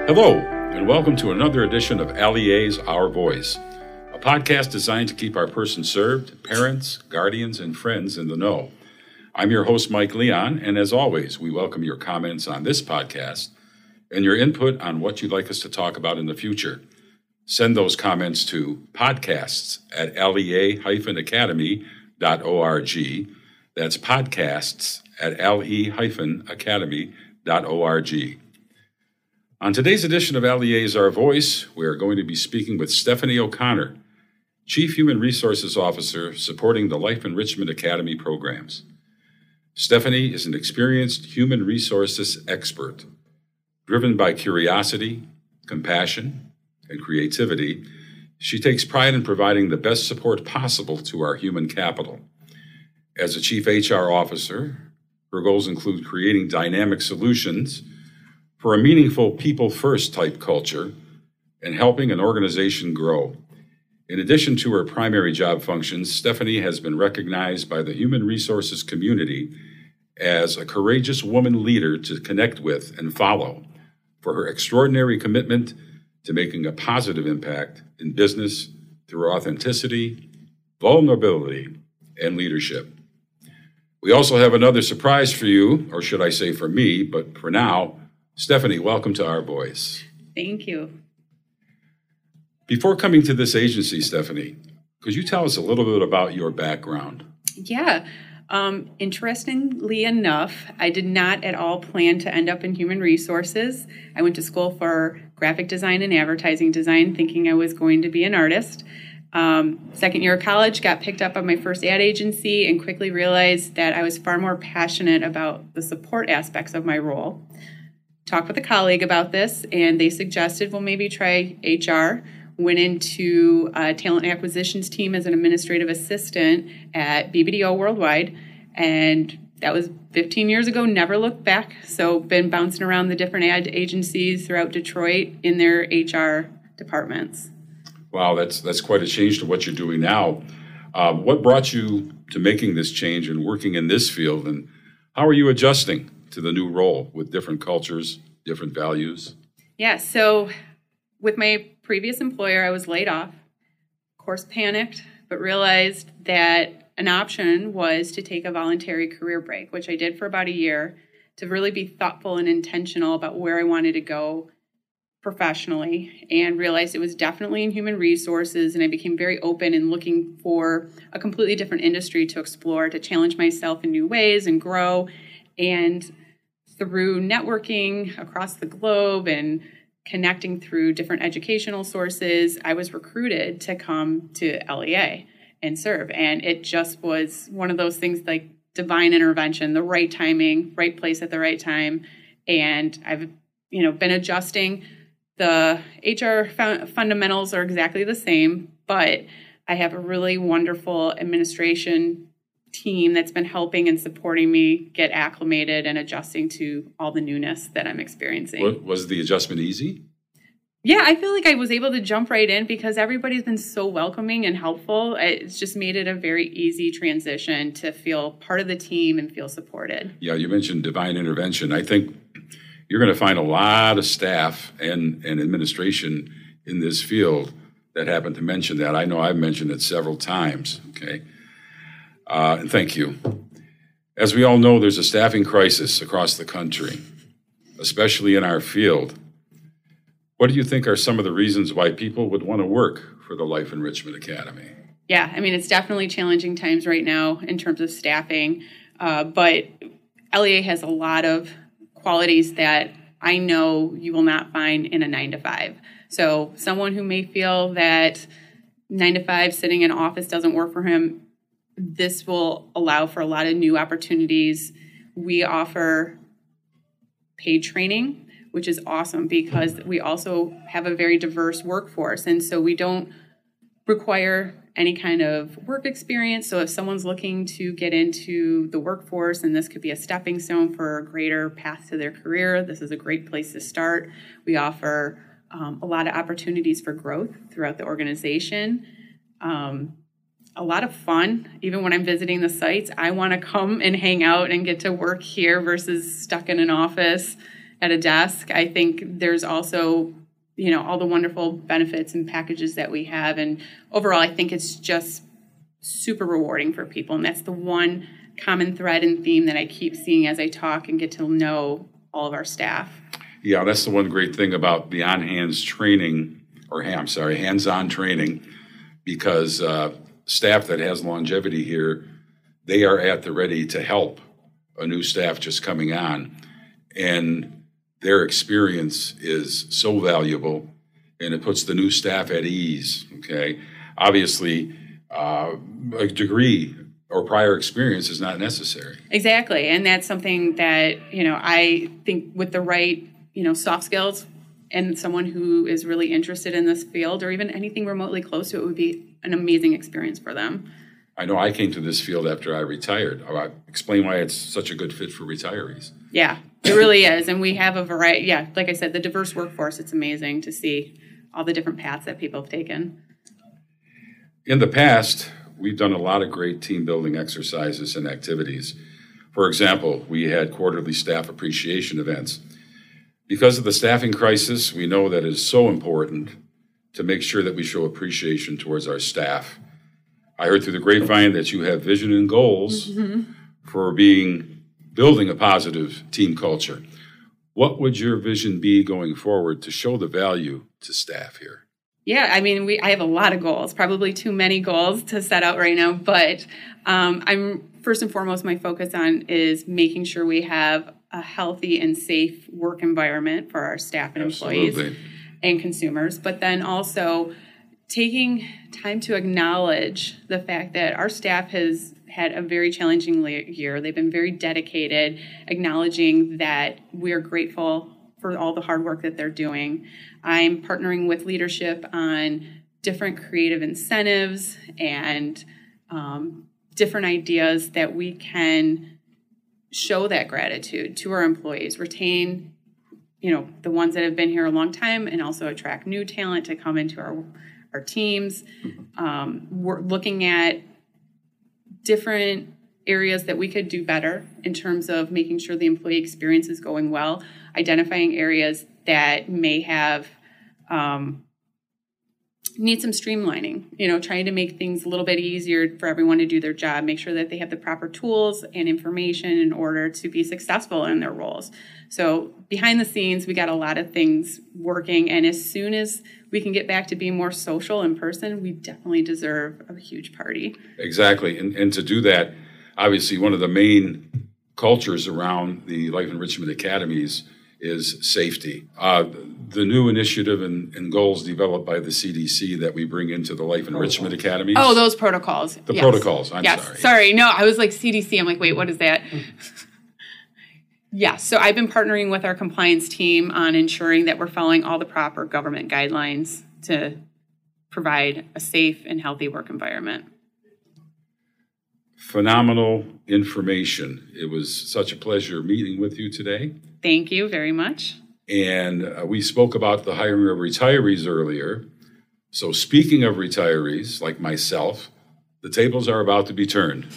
Hello, and welcome to another edition of LEA's Our Voice, a podcast designed to keep our person served, parents, guardians, and friends in the know. I'm your host, Mike Leon, and as always, we welcome your comments on this podcast and your input on what you'd like us to talk about in the future. Send those comments to podcasts@lea-academy.org. That's podcasts@le-academy.org. On today's edition of LEA's Our Voice, we are going to be speaking with Stephanie O'Connor, Chief Human Resources Officer supporting the Life Enrichment Academy programs. Stephanie is an experienced human resources expert. Driven by curiosity, compassion, and creativity, she takes pride in providing the best support possible to our human capital. As a Chief HR Officer, her goals include creating dynamic solutions for a meaningful people-first type culture and helping an organization grow. In addition to her primary job functions, Stephanie has been recognized by the human resources community as a courageous woman leader to connect with and follow for her extraordinary commitment to making a positive impact in business through authenticity, vulnerability, and leadership. We also have another surprise for you, or should I say for me, but for now, Stephanie, welcome to Our Voice. Thank you. Before coming to this agency, Stephanie, could you tell us a little bit about your background? Yeah. Interestingly enough, I did not at all plan to end up in human resources. I went to school for graphic design and advertising design, thinking I was going to be an artist. Second year of college, got picked up on my first ad agency and quickly realized that I was far more passionate about the support aspects of my role. Talked with a colleague about this, and they suggested, well, maybe try HR. Went into a talent acquisitions team as an administrative assistant at BBDO Worldwide, and that was 15 years ago, never looked back. So been bouncing around the different ad agencies throughout Detroit in their HR departments. Wow, that's quite a change to what you're doing now. What brought you to making this change and working in this field, and how are you adjusting to the new role with different cultures, different values? Yeah, so with my previous employer, I was laid off. Of course, panicked, but realized that an option was to take a voluntary career break, which I did for about a year, to really be thoughtful and intentional about where I wanted to go professionally, and realized it was definitely in human resources. And I became very open in looking for a completely different industry to explore, to challenge myself in new ways and grow. And through networking across the globe and connecting through different educational sources, I was recruited to come to LEA and serve. And it just was one of those things like divine intervention, the right timing, right place at the right time. And I've, been adjusting. The HR fundamentals are exactly the same, but I have a really wonderful administration team that's been helping and supporting me get acclimated and adjusting to all the newness that I'm experiencing. Was the adjustment easy? Yeah, I feel like I was able to jump right in because everybody's been so welcoming and helpful. It's just made it a very easy transition to feel part of the team and feel supported. Yeah, you mentioned divine intervention. I think you're going to find a lot of staff and administration in this field that happen to mention that. I know I've mentioned it several times, okay? And thank you. As we all know, there's a staffing crisis across the country, especially in our field. What do you think are some of the reasons why people would want to work for the Life Enrichment Academy? Yeah, it's definitely challenging times right now in terms of staffing, but LEA has a lot of qualities that I know you will not find in a 9-to-5. So someone who may feel that 9-to-5 sitting in an office doesn't work for him, this will allow for a lot of new opportunities. We offer paid training, which is awesome because we also have a very diverse workforce. And so we don't require any kind of work experience. So if someone's looking to get into the workforce, and this could be a stepping stone for a greater path to their career, this is a great place to start. We offer a lot of opportunities for growth throughout the organization. A lot of fun. Even when I'm visiting the sites, I want to come and hang out and get to work here versus stuck in an office at a desk. I think there's also, all the wonderful benefits and packages that we have. And overall, I think it's just super rewarding for people. And that's the one common thread and theme that I keep seeing as I talk and get to know all of our staff. Yeah, that's the one great thing about the hands-on training, because staff that has longevity here, they are at the ready to help a new staff just coming on. And their experience is so valuable, and it puts the new staff at ease, okay? Obviously, a degree or prior experience is not necessary. Exactly, and that's something that, I think with the right, soft skills and someone who is really interested in this field or even anything remotely close to it would be an amazing experience for them. I know I came to this field after I retired. I'll explain why it's such a good fit for retirees. Yeah, it really is. And we have a variety. Yeah, like I said, the diverse workforce, it's amazing to see all the different paths that people have taken. In the past, we've done a lot of great team building exercises and activities. For example, we had quarterly staff appreciation events. Because of the staffing crisis, we know that it is so important to make sure that we show appreciation towards our staff. I heard through the grapevine that you have vision and goals for building a positive team culture. What would your vision be going forward to show the value to staff here? Yeah, I have a lot of goals, probably too many goals to set out right now, but I'm first and foremost, my focus on is making sure we have a healthy and safe work environment for our staff and employees and consumers, but then also taking time to acknowledge the fact that our staff has had a very challenging year. They've been very dedicated, acknowledging that we're grateful for all the hard work that they're doing. I'm partnering with leadership on different creative incentives and different ideas that we can show that gratitude to our employees, retain, the ones that have been here a long time, and also attract new talent to come into our teams. We're looking at different areas that we could do better in terms of making sure the employee experience is going well, identifying areas that may have need some streamlining, trying to make things a little bit easier for everyone to do their job, make sure that they have the proper tools and information in order to be successful in their roles. So behind the scenes, we got a lot of things working, and as soon as we can get back to being more social in person, we definitely deserve a huge party. Exactly. And to do that, obviously one of the main cultures around the Life Enrichment Academies is safety. The new initiative and goals developed by the CDC that we bring into the Life Enrichment Academies. Oh, those protocols. The protocols, I'm sorry. Sorry, no, I was like CDC. I'm like, wait, what is that? Yes, so I've been partnering with our compliance team on ensuring that we're following all the proper government guidelines to provide a safe and healthy work environment. Phenomenal information. It was such a pleasure meeting with you today. Thank you very much. And we spoke about the hiring of retirees earlier. So speaking of retirees, like myself, the tables are about to be turned.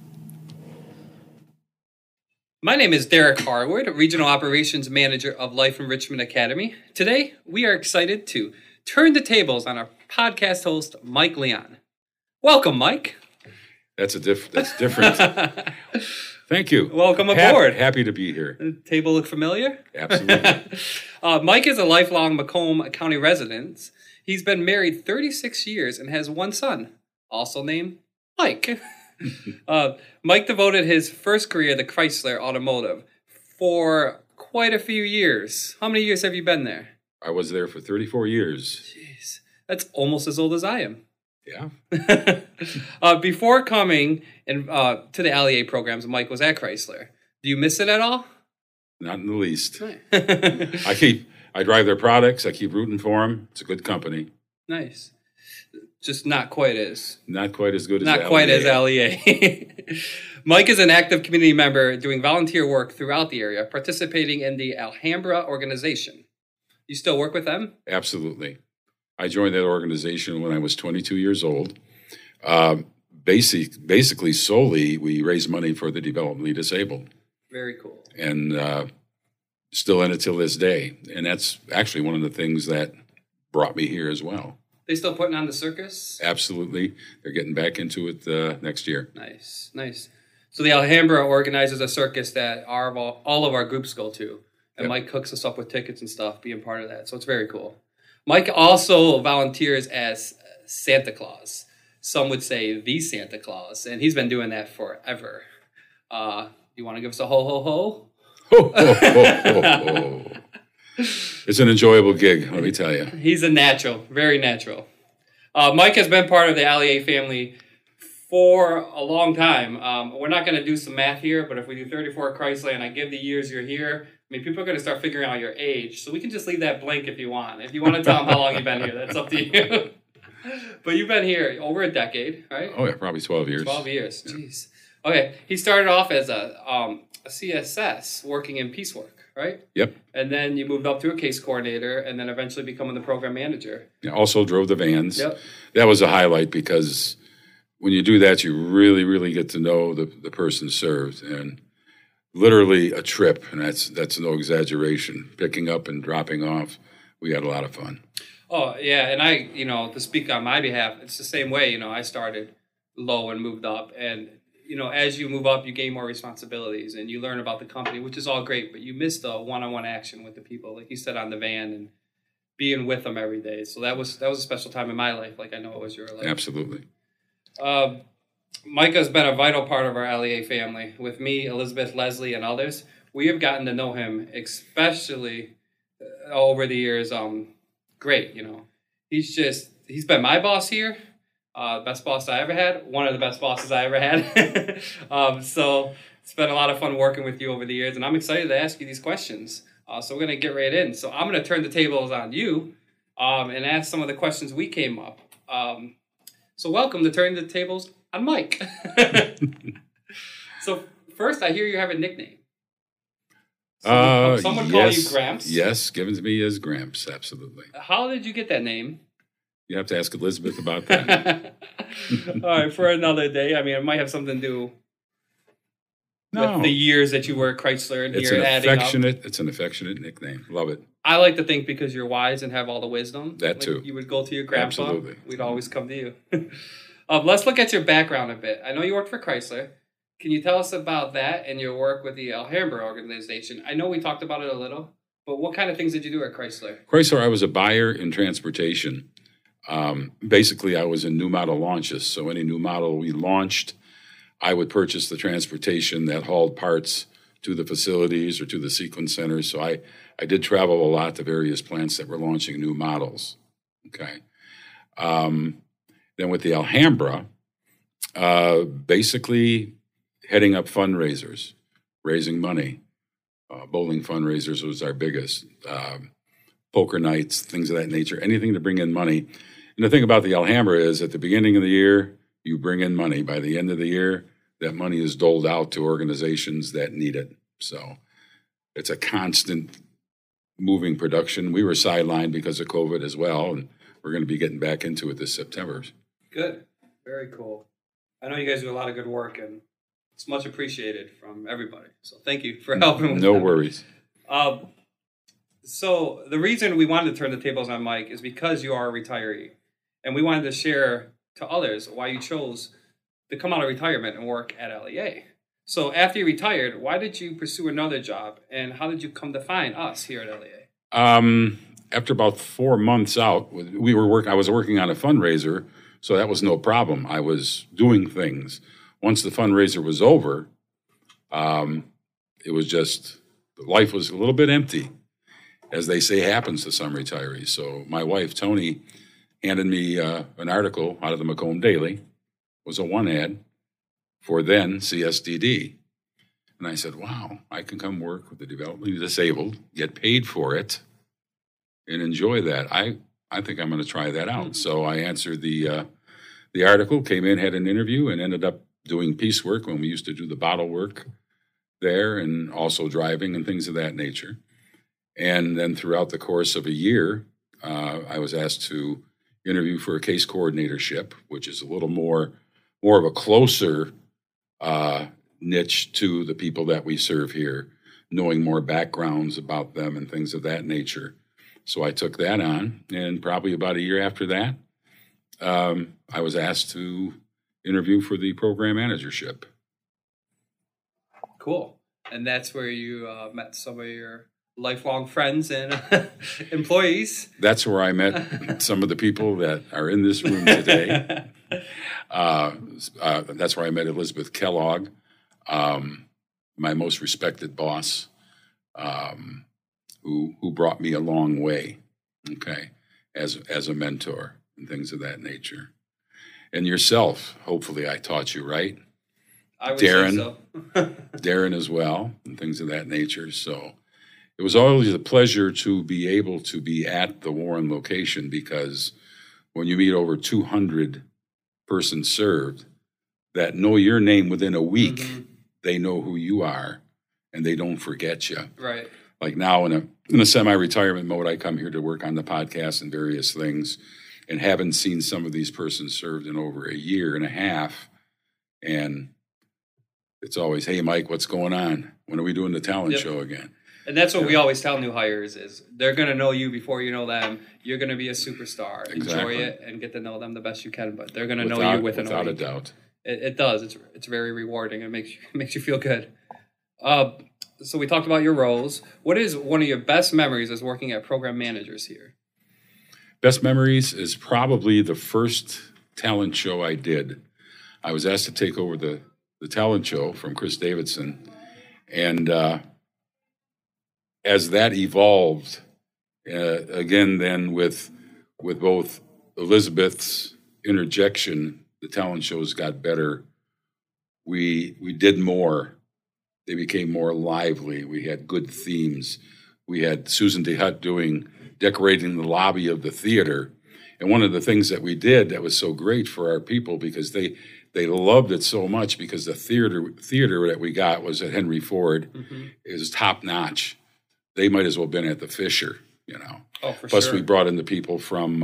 My name is Derek Harwood, Regional Operations Manager of Life Enrichment Academy. Today, we are excited to turn the tables on our podcast host, Mike Leon. Welcome, Mike. That's different. Thank you. Welcome aboard. Happy to be here. The table look familiar? Absolutely. Mike is a lifelong Macomb County resident. He's been married 36 years and has one son, also named Mike. Mike devoted his first career to Chrysler Automotive for quite a few years. How many years have you been there? I was there for 34 years. Jeez, that's almost as old as I am. Yeah. Before coming to the LEA programs, Mike was at Chrysler. Do you miss it at all? Not in the least. I drive their products. I keep rooting for them. It's a good company. Nice. Just not quite as good as LEA. Not quite as LEA. Mike is an active community member doing volunteer work throughout the area, participating in the Alhambra organization. You still work with them? Absolutely. I joined that organization when I was 22 years old. Basically, solely, we raise money for the developmentally disabled. Very cool. And still in it till this day. And that's actually one of the things that brought me here as well. They still putting on the circus? Absolutely. They're getting back into it next year. Nice, nice. So the Alhambra organizes a circus that all of our groups go to. And Yep. Mike hooks us up with tickets and stuff, being part of that. So it's very cool. Mike also volunteers as Santa Claus. Some would say the Santa Claus. And he's been doing that forever. You want to give us a ho, ho, ho? Ho, ho, ho, ho, ho. It's an enjoyable gig, let me tell you. He's a natural, very natural. Mike has been part of the Allier family for a long time. We're not going to do some math here, but if we do 34 Chrysler and I give the years you're here, I mean, people are going to start figuring out your age. So we can just leave that blank if you want. If you want to tell them how long you've been here, that's up to you. But you've been here over a decade, right? Oh, yeah, probably 12 years. 12 years, jeez. Okay, he started off as a CSS working in piecework, right? Yep. And then you moved up to a case coordinator and then eventually becoming the program manager. Yeah, also drove the vans. Yep. That was a highlight because when you do that, you really, really get to know the person served. And literally a trip, and that's no exaggeration, picking up and dropping off, we had a lot of fun. Oh, yeah, and I, to speak on my behalf, it's the same way, I started low and moved up. And, as you move up, you gain more responsibilities and you learn about the company, which is all great, but you miss the one-on-one action with the people, like you said, on the van and being with them every day. So that was a special time in my life, like I know it was your life. Absolutely. Micah's been a vital part of our Allier family. With me, Elizabeth, Leslie, and others, we have gotten to know him, especially over the years. Great, he's been my boss here, best boss I ever had, one of the best bosses I ever had. So it's been a lot of fun working with you over the years, and I'm excited to ask you these questions. So we're going to get right in. So I'm going to turn the tables on you and ask some of the questions we came up. So welcome to Turning the Tables on Mike. So first, I hear you have a nickname. Someone call you Gramps? Yes, given to me as Gramps, absolutely. How did you get that name? You have to ask Elizabeth about that. All right, for another day. I mean, it might have something to do with the years that you were at Chrysler and here adding up. It's an affectionate nickname. Love it. I like to think because you're wise and have all the wisdom. That too. You would go to your grandpa. Absolutely. We'd always come to you. Let's look at your background a bit. I know you worked for Chrysler. Can you tell us about that and your work with the Alhambra organization? I know we talked about it a little, but what kind of things did you do at Chrysler? Chrysler, I was a buyer in transportation. Basically, I was in new model launches. So any new model we launched, I would purchase the transportation that hauled parts to the facilities or to the sequence centers. So I did travel a lot to various plants that were launching new models. Okay. Then with the Alhambra, basically heading up fundraisers, raising money. Bowling fundraisers was our biggest. Poker nights, things of that nature, anything to bring in money. And the thing about the Alhambra is at the beginning of the year, you bring in money. By the end of the year, that money is doled out to organizations that need it. So it's a constant moving production. We were sidelined because of COVID as well, and we're going to be getting back into it this September. Good. Very cool. I know you guys do a lot of good work, and it's much appreciated from everybody. So thank you for helping with No that. worries. So the reason we wanted to turn the tables on Mike is because you are a retiree. And we wanted to share to others why you chose to come out of retirement and work at LEA. So after you retired, why did you pursue another job? And how did you come to find us here at LEA? After about 4 months out, I was working on a fundraiser, so that was no problem. I was doing things. Once the fundraiser was over, it was just, life was a little bit empty, as they say happens to some retirees. So my wife, Tony, handed me an article out of the Macomb Daily. It was a one ad for then CSDD. And I said, wow, I can come work with the developmentally disabled, get paid for it, and enjoy that. I think I'm going to try that out. So I answered the article, came in, had an interview, and ended up doing piecework when we used to do the bottle work there and also driving and things of that nature. And then throughout the course of a year, I was asked to interview for a case coordinatorship, which is a little more of a closer niche to the people that we serve here, knowing more backgrounds about them and things of that nature. So I took that on, and probably about a year after that, I was asked to interview for the program managership. Cool. And that's where you met some of your lifelong friends and employees. That's where I met some of the people that are in this room today. That's where I met Elizabeth Kellogg, my most respected boss, who brought me a long way, okay, as a mentor and things of that nature. And yourself, hopefully I taught you, right? I would Darren, say so. Darren as well, and things of that nature. So it was always a pleasure to be able to be at the Warren location, because when you meet over 200 persons served that know your name within a week, they know who you are, and they don't forget you. Right. Like now in a semi-retirement mode, I come here to work on the podcast and various things, and haven't seen some of these persons served in over a year and a half. And it's always, hey, Mike, what's going on? When are we doing the talent show again? And that's what we always tell new hires is they're going to know you before you know them. You're going to be a superstar. Exactly. Enjoy it and get to know them the best you can. But they're going to know you within a week. Without a doubt. It does. It's very rewarding. It makes you feel good. So we talked about your roles. What is one of your best memories as working at program managers here? Best memories is probably the first talent show I did. I was asked to take over the talent show from Chris Davidson. And as that evolved, again, then with both Elizabeth's interjection, the talent shows got better. We did more. They became more lively. We had good themes. We had Susan DeHutt decorating the lobby of the theater. And one of the things that we did that was so great for our people, because they loved it so much, because the theater that we got was at Henry Ford. It was top notch. They might as well have been at the Fisher, you know. Oh, for Plus, sure. we brought in the people from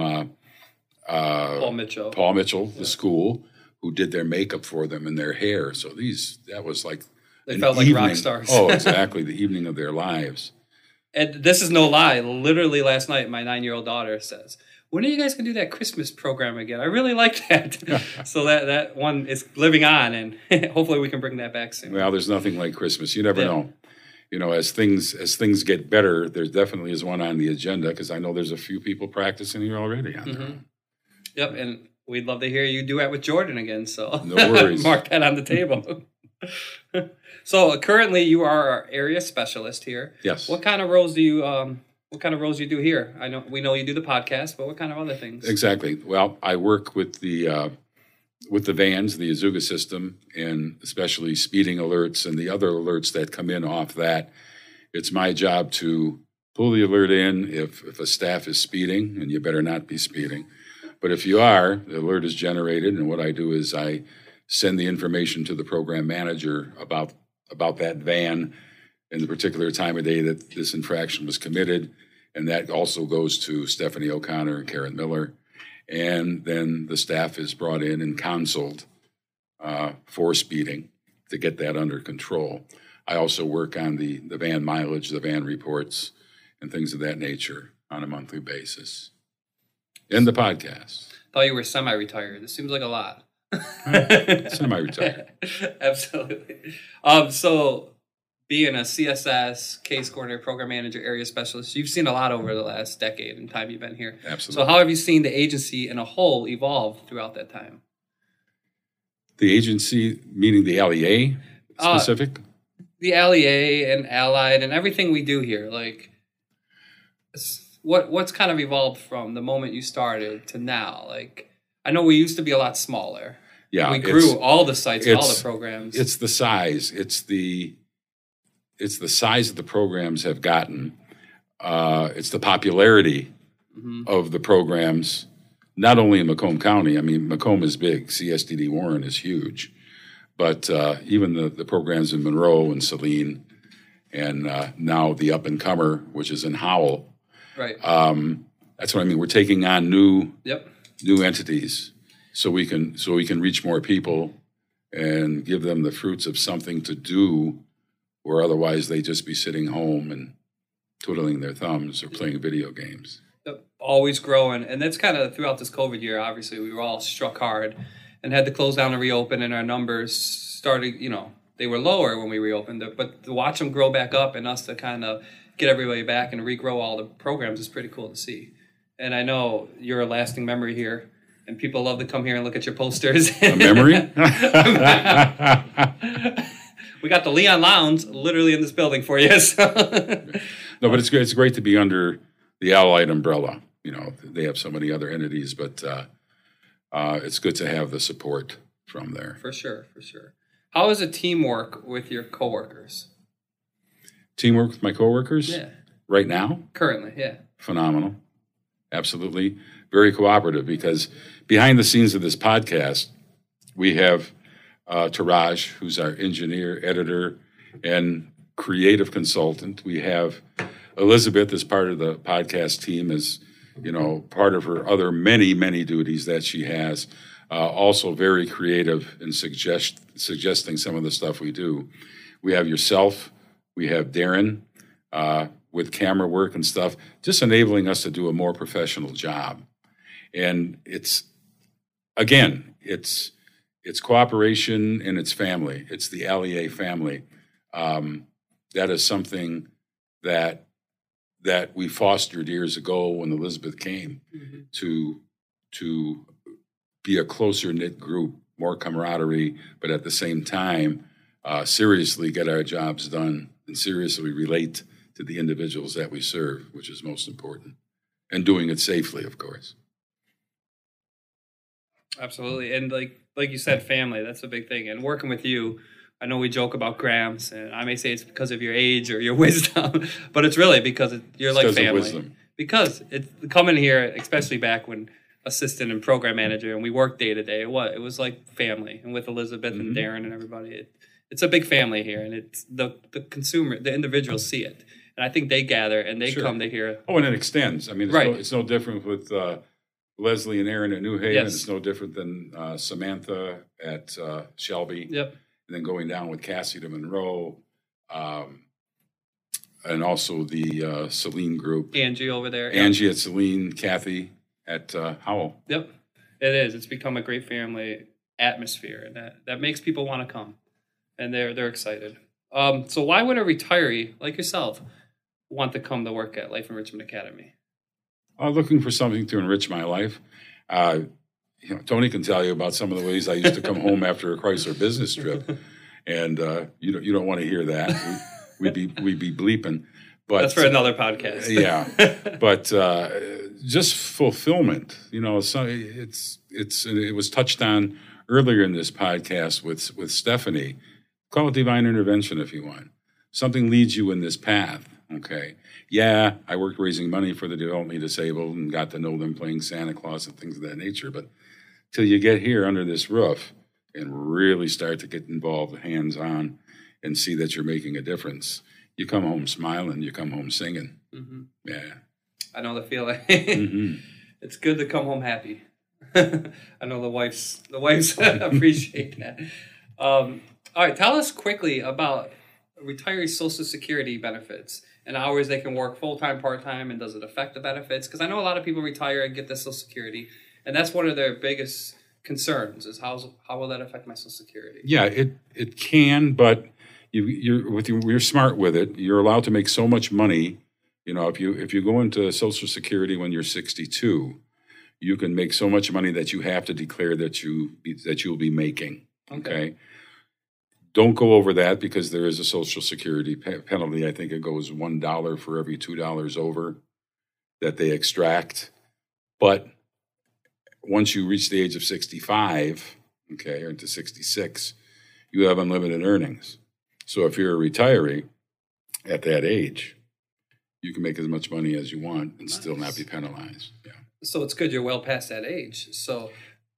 Paul Mitchell. the school, who did their makeup for them and their hair. So that was like They an felt like evening. rock stars. Oh, exactly, the evening of their lives. And this is no lie. Literally last night, my 9-year-old daughter says, "When are you guys going to do that Christmas program again? I really like that." So that one is living on, and hopefully we can bring that back soon. Well, there's nothing like Christmas. You never know. You know, as things get better, there definitely is one on the agenda, because I know there's a few people practicing here already on their own. Yep, and we'd love to hear you duet with Jordan again. So No worries. Mark that on the table. So currently, you are our area specialist here. Yes. What kind of roles do you do here? I know we know you do the podcast, but what kind of other things? Exactly. Well, I work with the vans, the Azuga system, and especially speeding alerts and the other alerts that come in off that. It's my job to pull the alert in if a staff is speeding, and you better not be speeding. But if you are, the alert is generated, and what I do is I send the information to the program manager about that van and the particular time of day that this infraction was committed, and that also goes to Stephanie O'Connor and Karen Miller. And then the staff is brought in and counseled for speeding to get that under control. I also work on the van mileage, the van reports, and things of that nature on a monthly basis. And the podcast. Thought you were semi-retired. This seems like a lot. Semi-retired. Absolutely. So being a CSS, case coordinator, program manager, area specialist, you've seen a lot over the last decade and time you've been here. Absolutely. So how have you seen the agency in a whole evolve throughout that time? The agency, meaning the LEA specific? The LEA and Allied and everything we do here, like what's kind of evolved from the moment you started to now? Like, I know we used to be a lot smaller. Yeah. We grew all the sites, all the programs. It's the size. It's the size that the programs have gotten. It's the popularity of the programs, not only in Macomb County. I mean, Macomb is big. CSDD Warren is huge. But even the programs in Monroe and Saline, and now the up-and-comer, which is in Howell. Right. That's what I mean. We're taking on new Yep. entities so we can reach more people and give them the fruits of something to do where otherwise they'd just be sitting home and twiddling their thumbs or playing video games. Always growing, and that's kind of throughout this COVID year. Obviously, we were all struck hard and had to close down and reopen, and our numbers started, they were lower when we reopened, but to watch them grow back up and us to kind of get everybody back and regrow all the programs is pretty cool to see. And I know you're a lasting memory here, and people love to come here and look at your posters. A memory? We got the Leon Lounge literally in this building for you. So. No, but it's great to be under the Allied umbrella. They have so many other entities, but it's good to have the support from there. For sure. How is the teamwork with your coworkers? Teamwork with my coworkers? Yeah. Right now? Currently, yeah. Phenomenal. Absolutely. Very cooperative, because behind the scenes of this podcast, we have Taraj, who's our engineer, editor, and creative consultant. We have Elizabeth as part of the podcast team, as part of her other many, many duties that she has. Also very creative in suggesting some of the stuff we do. We have yourself. We have Darren with camera work and stuff, just enabling us to do a more professional job. And it's cooperation and it's family. It's the Allier family. That is something that we fostered years ago when Elizabeth came, to be a closer knit group, more camaraderie, but at the same time, seriously get our jobs done and seriously relate to the individuals that we serve, which is most important, and doing it safely, of course. Absolutely. And like you said, family, that's a big thing. And working with you, I know we joke about Grams, and I may say it's because of your age or your wisdom, but it's really because you're like family. Wisdom. Because it's coming here, especially back when assistant and program manager, and we worked day to day. It was like family, and with Elizabeth and Darren and everybody, it's a big family here, and it's the consumer, the individuals see it, and I think they gather and they come to hear. Oh, and it extends. I mean, it's no different with Leslie and Aaron at New Haven. Yes. It's no different than Samantha at Shelby. Yep. And then going down with Cassie to Monroe, and also the Celine group. Angie over there. Angie at Celine, Kathy at Howell. Yep, it is. It's become a great family atmosphere, and that makes people want to come, and they're excited. So why would a retiree like yourself want to come to work at Life Enrichment Academy? Looking for something to enrich my life. Tony can tell you about some of the ways I used to come home after a Chrysler business trip, and you don't want to hear that. We'd be bleeping. But that's for another podcast. Yeah, but just fulfillment. So it was touched on earlier in this podcast with Stephanie. Call it divine intervention if you want. Something leads you in this path. Okay. Yeah, I worked raising money for the developmentally disabled and got to know them playing Santa Claus and things of that nature. But till you get here under this roof and really start to get involved hands-on and see that you're making a difference, you come home smiling, you come home singing. Mm-hmm. Yeah. I know the feeling. Mm-hmm. It's good to come home happy. I know the wives appreciate that. All right, tell us quickly about retiree Social Security benefits and hours they can work full-time, part-time, and does it affect the benefits? Because I know a lot of people retire and get the Social Security, and that's one of their biggest concerns is how will that affect my Social Security? Yeah, it can, but you're smart with it. You're allowed to make so much money. If you go into Social Security when you're 62, you can make so much money that you have to declare that you'll be making. Okay. Don't go over that because there is a Social Security penalty. I think it goes $1 for every $2 over that they extract. But once you reach the age of 65, or to 66, you have unlimited earnings. So if you're a retiree at that age, you can make as much money as you want and still not be penalized. Yeah. So it's good you're well past that age. So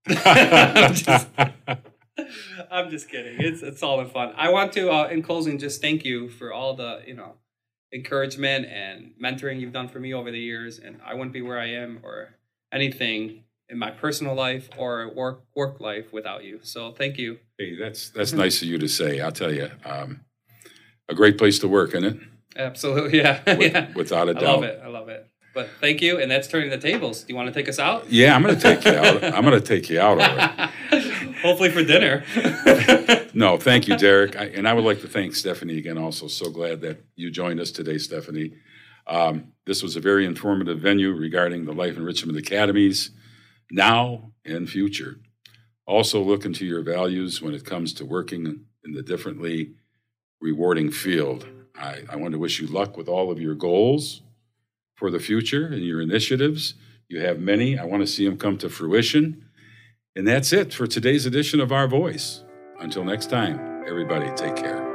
I'm just kidding. It's all in fun. I want to, in closing, just thank you for all the encouragement and mentoring you've done for me over the years. And I wouldn't be where I am or anything in my personal life or work life without you. So thank you. Hey, that's nice of you to say. I'll tell you, a great place to work, isn't it? Absolutely, yeah. Yeah. Without a I doubt. love it. I love it. But thank you, and that's turning the tables. Do you want to take us out? Yeah, I'm going to take you out. I'm going to take you out of it. Hopefully for dinner. No, thank you, Derek. And I would like to thank Stephanie again also. So glad that you joined us today, Stephanie. This was a very informative venue regarding the Life Enrichment Academies now and future. Also look into your values when it comes to working in the differently rewarding field. I want to wish you luck with all of your goals for the future and your initiatives. You have many. I want to see them come to fruition. And that's it for today's edition of Our Voice. Until next time, everybody, take care.